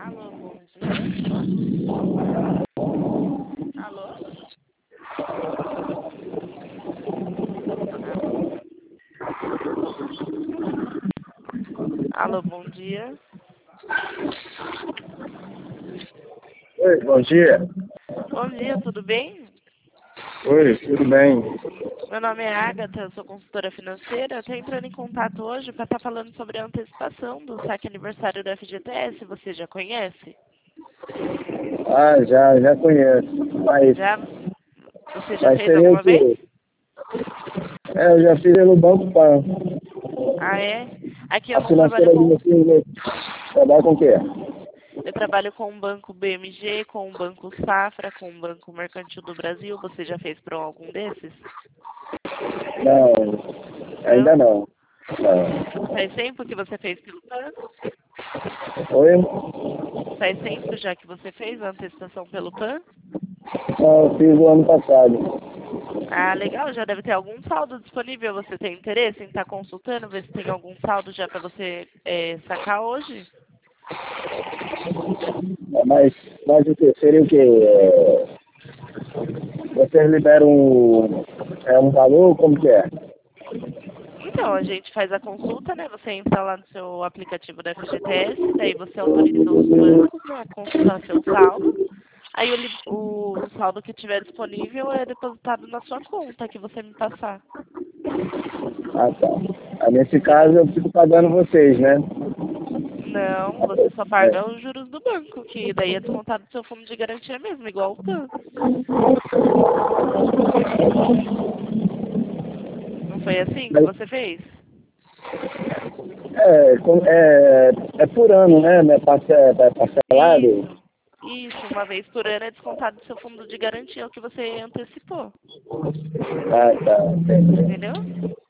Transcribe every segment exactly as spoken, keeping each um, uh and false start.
Alô, bom dia. Alô? Alô? Alô, bom dia. Oi, bom dia. Bom dia, tudo bem? Oi, tudo bem? Meu nome é Agatha, eu sou consultora financeira. Estou entrando em contato hoje para estar falando sobre a antecipação do saque aniversário do F G T S. Você já conhece? Ah, já, já conheço. Mas, Já? Você já mas fez seria o alguma vez? quê? É, eu já fiz pelo Banco Pan. Ah, é? Aqui eu A não trabalho financeira de com... vocês né? Trabalha com o quê? Eu trabalho com o Banco B M G, com o Banco Safra, com o Banco Mercantil do Brasil. Você já fez para algum desses? Não, ainda Não? não. Não. Faz tempo que você fez pelo Pan? Oi? Faz tempo já que você fez a antecipação pelo Pan? Não, eu fiz o ano passado. Ah, legal, já deve ter algum saldo disponível. Você tem interesse em estar consultando, ver se tem algum saldo já para você é, sacar hoje? Mas, mas o quê? Seria o quê? É, vocês liberam um, é, um valor? Como que é? Então, a gente faz a consulta, né? Você entra lá no seu aplicativo da F G T S, daí você autoriza os bancos, né, a consultar seu saldo. Aí o, li- o saldo que tiver disponível é depositado na sua conta que você me passar. Ah, tá. Ah, nesse caso Entendeu? eu fico pagando vocês, né? Não, você só É. paga os juros do banco, que daí é descontado do seu fundo de garantia mesmo, igual o Pan. Não foi assim que Mas, você fez? é, com- é, é por ano, né? Não é parce- é parcelado? Isso. Isso, uma vez por ano é descontado do seu fundo de garantia, é o que você antecipou. Ah, tá. Entendi. Entendeu?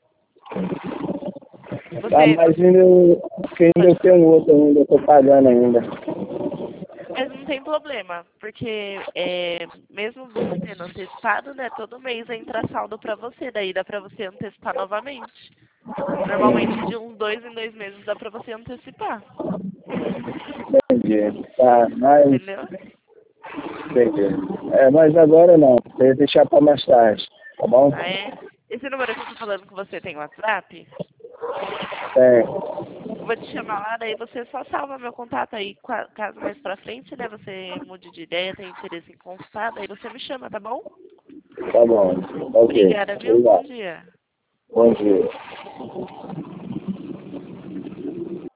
Tá, Você, mas você ainda, eu- ainda pode eu tenho falar. um outro ainda, eu tô pagando ainda. Mas não tem problema, porque é, mesmo você tendo antecipado, né, todo mês entra saldo para você, daí dá para você antecipar novamente. Normalmente de uns dois em dois meses dá para você antecipar, Entendi. Tá, mas. entendeu? Entendi. É, mas agora não. Vou deixar para mais tarde. Tá bom? Ah, é? Esse número que eu tô falando com você tem WhatsApp? É. Eu vou te chamar lá, daí você só salva meu contato aí, qua- caso mais pra frente, né, você mude de ideia, tem interesse em consultar, daí você me chama, tá bom? Tá bom. Ok. Obrigada, viu? Bom Obrigado. dia. Bom dia.